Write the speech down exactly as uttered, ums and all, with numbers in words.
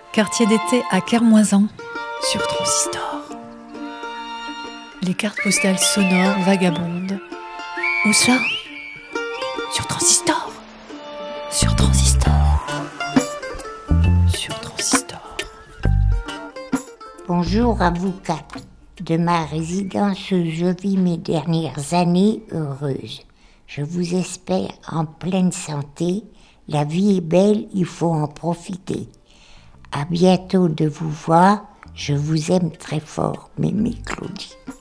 Quartier d'été à Kermoisan, sur Transistor. Les cartes postales sonores vagabondes. Où ça? Sur Transistor. Sur Transistor. Sur Transistor. Bonjour à vous quatre. De ma résidence où je vis mes dernières années heureuses. Je vous espère en pleine santé. La vie est belle, il faut en profiter. À bientôt de vous voir. Je vous aime très fort, Mémé Claudie.